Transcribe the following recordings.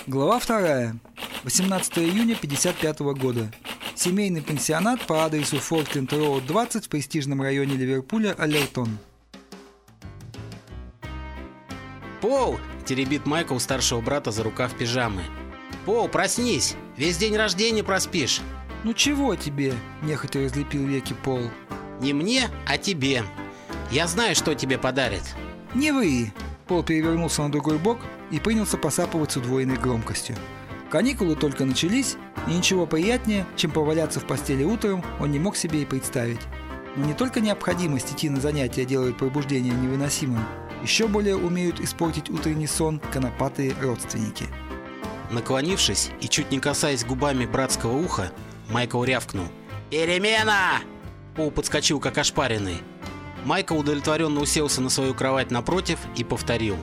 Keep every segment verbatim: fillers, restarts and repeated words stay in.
Глава вторая. восемнадцатого июня пятьдесят пятого года. Семейный пансионат по адресу Фолкленд-Роуд двадцать в престижном районе Ливерпуля Аллертон. «Пол!» – теребит Майкл старшего брата за рукав пижамы. «Пол, проснись! Весь день рождения проспишь!» «Ну чего тебе?» – нехотя разлепил веки Пол. «Не мне, а тебе. Я знаю, что тебе подарят». «Не вы!» Пол перевернулся на другой бок и принялся посапывать с удвоенной громкостью. Каникулы только начались, и ничего приятнее, чем поваляться в постели утром, он не мог себе и представить. Но не только необходимость идти на занятия делает пробуждение невыносимым, еще более умеют испортить утренний сон конопатые родственники. Наклонившись и чуть не касаясь губами братского уха, Майкл рявкнул: «Перемена!» Пол подскочил как ошпаренный. Майкл удовлетворенно уселся на свою кровать напротив и повторил: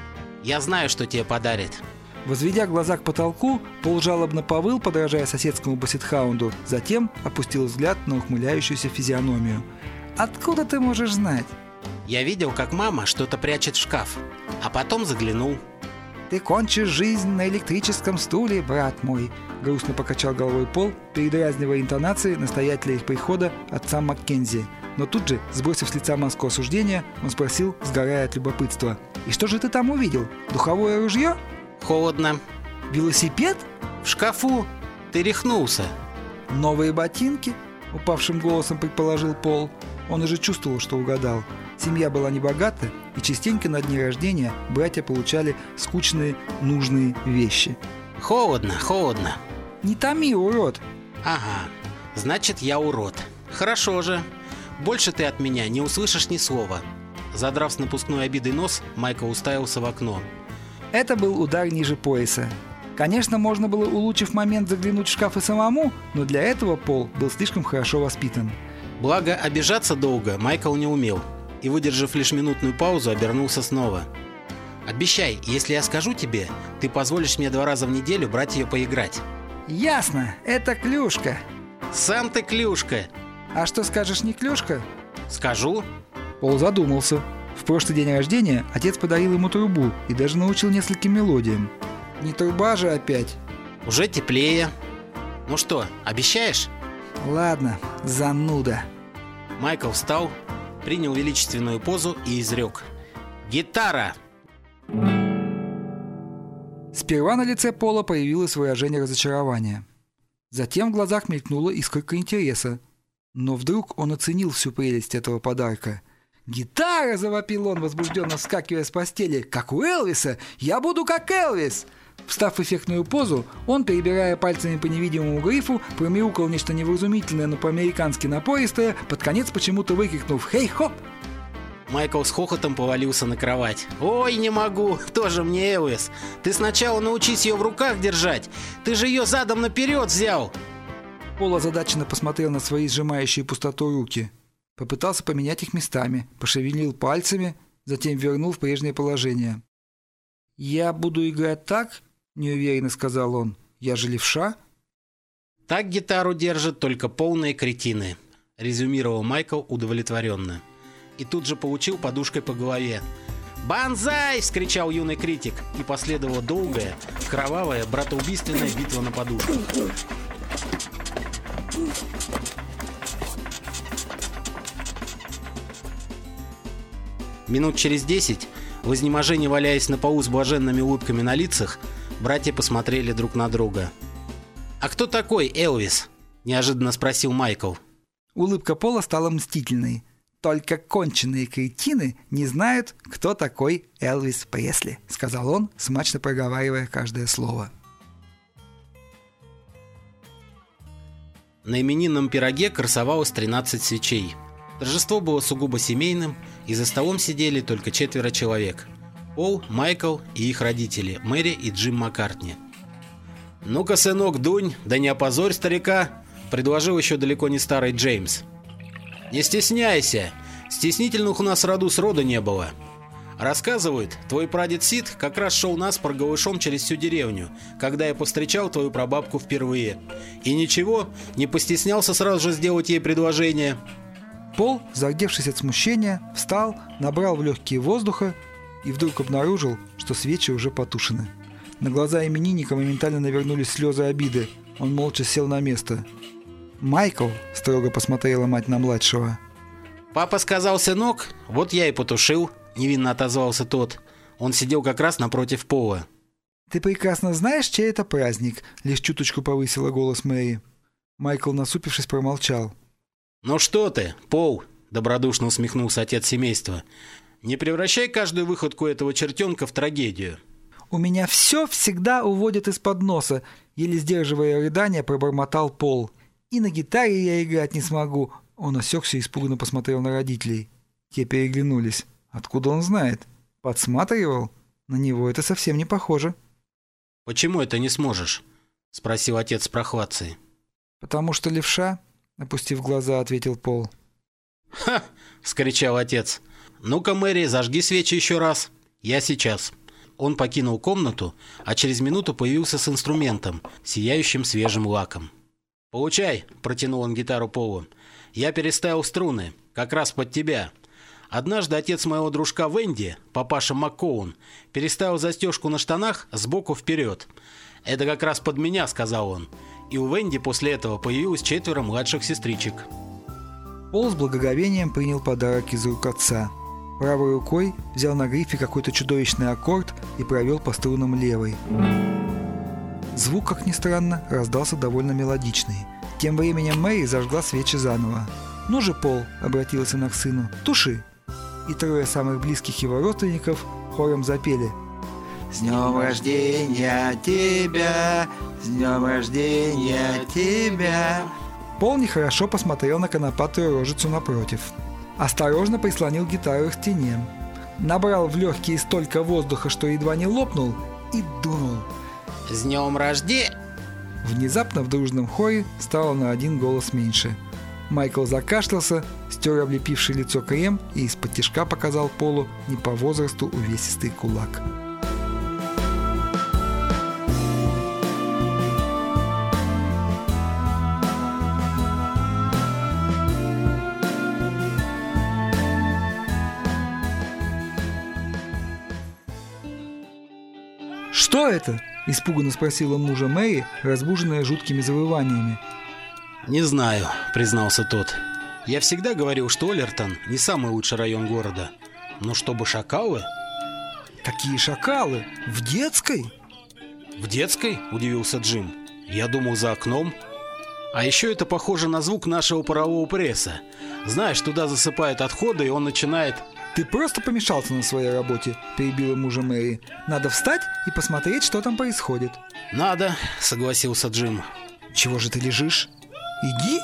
«Я знаю, что тебе подарят». Возведя глаза к потолку, Пол жалобно повыл, подражая соседскому бассетхаунду, затем опустил взгляд на ухмыляющуюся физиономию. «Откуда ты можешь знать?» «Я видел, как мама что-то прячет в шкаф, а потом заглянул». «Ты кончишь жизнь на электрическом стуле, брат мой», — грустно покачал головой Пол, передразнивая интонации настоятеля их прихода отца Маккензи. Но тут же, сбросив с лица маску осуждения, он спросил, сгорая от любопытства: «И что же ты там увидел? Духовое ружье?» «Холодно». «Велосипед?» «В шкафу. Ты рехнулся». «Новые ботинки?» — упавшим голосом предположил Пол. Он уже чувствовал, что угадал. Семья была небогата, и частенько на дни рождения братья получали скучные, нужные вещи. «Холодно, холодно». «Не томи, урод!» «Ага, значит, я урод. Хорошо же. Больше ты от меня не услышишь ни слова». Задрав с напускной обидой нос, Майкл уставился в окно. Это был удар ниже пояса. Конечно, можно было, улучшив момент, заглянуть в шкаф и самому, но для этого Пол был слишком хорошо воспитан. Благо, обижаться долго Майкл не умел, и, выдержав лишь минутную паузу, обернулся снова. «Обещай, если я скажу тебе, ты позволишь мне два раза в неделю брать ее поиграть». «Ясно, это клюшка». «Сам ты клюшка». «А что скажешь, не клюшка?» «Скажу». Пол задумался. В прошлый день рождения отец подарил ему трубу и даже научил нескольким мелодиям. Не труба же опять. «Уже теплее. Ну что, обещаешь?» «Ладно, зануда». Майкл встал, принял величественную позу и изрек: «Гитара!» Сперва на лице Пола появилось выражение разочарования. Затем в глазах мелькнула искорка интереса. Но вдруг он оценил всю прелесть этого подарка. «Гитара!» – завопил он, возбужденно вскакивая с постели. «Как у Элвиса! Я буду как Элвис!» Встав в эффектную позу, он, перебирая пальцами по невидимому грифу, промяукал нечто невразумительное, но по-американски напористое, под конец почему-то выкрикнув «Хей-хоп!». Майкл с хохотом повалился на кровать. «Ой, не могу! Тоже мне Элвис! Ты сначала научись ее в руках держать! Ты же ее задом наперед взял!» Пол озадаченно посмотрел на свои сжимающие пустоту руки. Попытался поменять их местами, пошевелил пальцами, затем вернул в прежнее положение. «Я буду играть так?» – неуверенно сказал он. «Я же левша?» «Так гитару держат только полные кретины», – резюмировал Майкл удовлетворенно. И тут же получил подушкой по голове. «Банзай!» – вскричал юный критик, и последовала долгая, кровавая, братоубийственная битва на подушках. Минут через десять, в изнеможении валяясь на полу с блаженными улыбками на лицах, братья посмотрели друг на друга. «А кто такой Элвис?» – неожиданно спросил Майкл. Улыбка Пола стала мстительной. «Только конченые кретины не знают, кто такой Элвис Пресли», – сказал он, смачно проговаривая каждое слово. На именинном пироге красовалось тринадцать свечей. Торжество было сугубо семейным, и за столом сидели только четверо человек. Пол, Майкл и их родители, Мэри и Джим Маккартни. «Ну-ка, сынок, дунь, да не опозорь старика», – предложил еще далеко не старый Джеймс. «Не стесняйся, стеснительных у нас роду сроду не было. Рассказывают, твой прадед Сид как раз шел наспор голышом через всю деревню, когда я повстречал твою прабабку впервые. И ничего, не постеснялся сразу же сделать ей предложение». Пол, зардевшись от смущения, встал, набрал в легкие воздуха и вдруг обнаружил, что свечи уже потушены. На глаза именинника моментально навернулись слезы обиды. Он молча сел на место. «Майкл», — строго посмотрела мать на младшего. «Папа сказал, сынок, вот я и потушил», — невинно отозвался тот. Он сидел как раз напротив Пола. «Ты прекрасно знаешь, чей это праздник?» — лишь чуточку повысила голос Мэри. Майкл, насупившись, промолчал. «Ну что ты, Пол?» — добродушно усмехнулся отец семейства. «Не превращай каждую выходку этого чертенка в трагедию». «У меня все всегда уводят из-под носа», — еле сдерживая рыдания, пробормотал Пол. «И на гитаре я играть не смогу». Он осекся и испуганно посмотрел на родителей. Те переглянулись. Откуда он знает? Подсматривал? На него это совсем не похоже. «Почему это не сможешь?» — спросил отец с прохладцей. «Потому что левша», — опустив глаза, ответил Пол. «Ха!» — вскричал отец. «Ну-ка, Мэри, зажги свечи еще раз. Я сейчас». Он покинул комнату, а через минуту появился с инструментом, сияющим свежим лаком. «Получай», — протянул он гитару Полу. «Я переставил струны, как раз под тебя. Однажды отец моего дружка Венди, папаша МакКоун, переставил застежку на штанах сбоку вперед. Это как раз под меня», — сказал он. И у Венди после этого появилось четверо младших сестричек. Пол с благоговением принял подарок из рук отца. Правой рукой взял на грифе какой-то чудовищный аккорд и провел по струнам левой. Звук, как ни странно, раздался довольно мелодичный. Тем временем Мэри зажгла свечи заново. «Ну же, Пол», — обратилась она к сыну, — «туши». И трое самых близких его родственников хором запели: «С днем рождения тебя, с днем рождения тебя». Пол нехорошо посмотрел на конопатую рожицу напротив. Осторожно прислонил гитару к стене. Набрал в легкие столько воздуха, что едва не лопнул, и дунул. «С днем рождения!» Внезапно в дружном хоре стало на один голос меньше. Майкл закашлялся, стер облепивший лицо крем и из-под тишка показал Полу не по возрасту увесистый кулак. «Что это?» – испуганно спросила мужа Мэри, разбуженная жуткими завываниями. «Не знаю», — признался тот. «Я всегда говорил, что Оллертон не самый лучший район города. Но чтобы шакалы...» «Какие шакалы? В детской?» «В детской?» — удивился Джим. «Я думал, за окном. А еще это похоже на звук нашего парового пресса. Знаешь, туда засыпают отходы, и он начинает...» «Ты просто помешался на своей работе», — перебила мужа Мэри. «Надо встать и посмотреть, что там происходит». «Надо», — согласился Джим. «Чего же ты лежишь? Иди».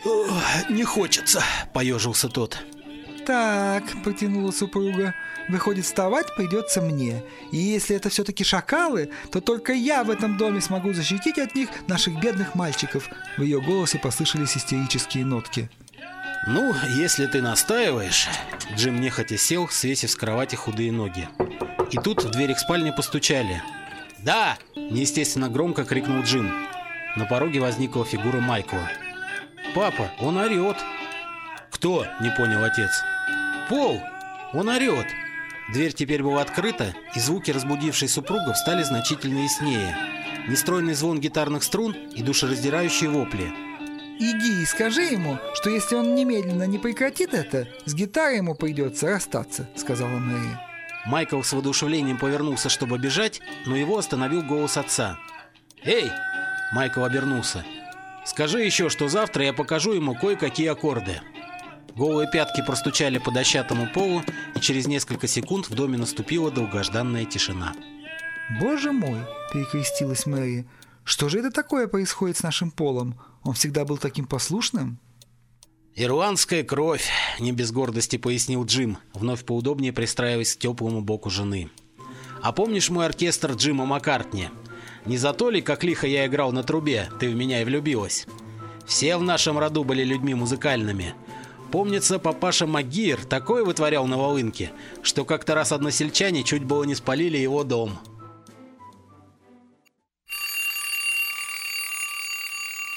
«Не хочется», — поежился тот. «Так», — протянула супруга, — «выходит, вставать придется мне. И если это все-таки шакалы, то только я в этом доме смогу защитить от них наших бедных мальчиков». В ее голосе послышались истерические нотки. «Ну, если ты настаиваешь...» Джим нехотя сел, свесив с кровати худые ноги. И тут в дверь их спальни постучали. «Да!» – неестественно громко крикнул Джим. На пороге возникла фигура Майкла. «Папа, он орет!» «Кто?» – не понял отец. «Пол! Он орет!» Дверь теперь была открыта, и звуки разбудившей супругов стали значительно яснее. Нестройный звон гитарных струн и душераздирающие вопли. «Иди и скажи ему, что если он немедленно не прекратит это, с гитарой ему придется расстаться», — сказала Мэри. Майкл с воодушевлением повернулся, чтобы бежать, но его остановил голос отца. «Эй!» — Майкл обернулся. «Скажи еще, что завтра я покажу ему кое-какие аккорды». Голые пятки простучали по дощатому полу, и через несколько секунд в доме наступила долгожданная тишина. «Боже мой!» — перекрестилась Мэри. «Что же это такое происходит с нашим Полом? Он всегда был таким послушным?» «Ирландская кровь», — не без гордости пояснил Джим, вновь поудобнее пристраиваясь к теплому боку жены. «А помнишь мой оркестр Джима Маккартни? Не за то ли, как лихо я играл на трубе, ты в меня и влюбилась? Все в нашем роду были людьми музыкальными. Помнится, папаша Магир такое вытворял на волынке, что как-то раз односельчане чуть было не спалили его дом».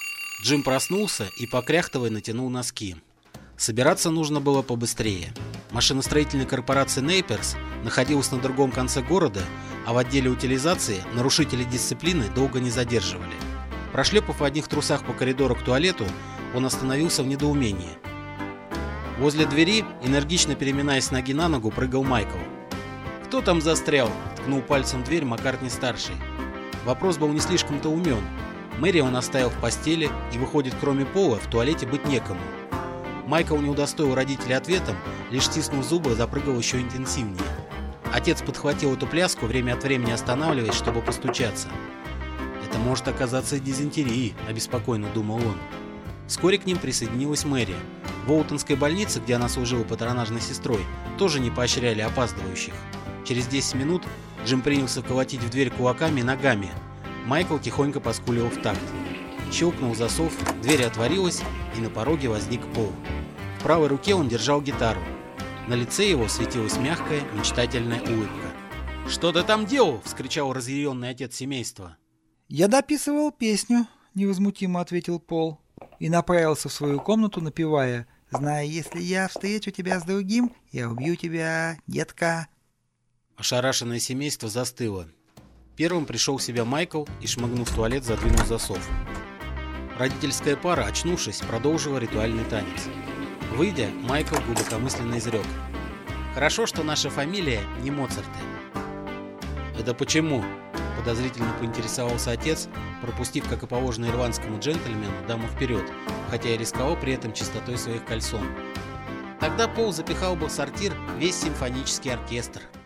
Джим проснулся и, покряхтывая, натянул носки. Собираться нужно было побыстрее. Машиностроительная корпорация Нейперс находилась на другом конце города, а в отделе утилизации нарушителей дисциплины долго не задерживали. Прошлепав в одних трусах по коридору к туалету, он остановился в недоумении. Возле двери, энергично переминаясь с ноги на ногу, прыгал Майкл. «Кто там застрял?» – ткнул пальцем в дверь Маккартни-старший. Вопрос был не слишком-то умен. Мэри он оставил в постели, и, выходит, кроме Пола, в туалете быть некому. Майкл не удостоил родителей ответом, лишь стиснув зубы, запрыгал еще интенсивнее. Отец подхватил эту пляску, время от времени останавливаясь, чтобы постучаться. «Это может оказаться дизентерией», – обеспокоенно думал он. Вскоре к ним присоединилась Мэри. В Уолтонской больнице, где она служила патронажной сестрой, тоже не поощряли опаздывающих. Через десять минут Джим принялся колотить в дверь кулаками и ногами. Майкл тихонько поскуливал в такт. Щелкнул засов, дверь отворилась, и на пороге возник Пол. В правой руке он держал гитару. На лице его светилась мягкая, мечтательная улыбка. «Что ты там делал?» – вскричал разъяренный отец семейства. «Я дописывал песню», – невозмутимо ответил Пол, и направился в свою комнату, напевая: «Знай, если я встречу тебя с другим, я убью тебя, детка». Ошарашенное семейство застыло. Первым пришел в себя Майкл и, шмыгнув в туалет, задвинул засов. Родительская пара, очнувшись, продолжила ритуальный танец. Выйдя, Майкл глубокомысленно изрек: «Хорошо, что наша фамилия не Моцарты». «Это почему?» – подозрительно поинтересовался отец, пропустив, как и положено ирландскому джентльмену, даму вперед, хотя и рисковал при этом чистотой своих кальсон. «Тогда Пол запихал бы в сортир весь симфонический оркестр».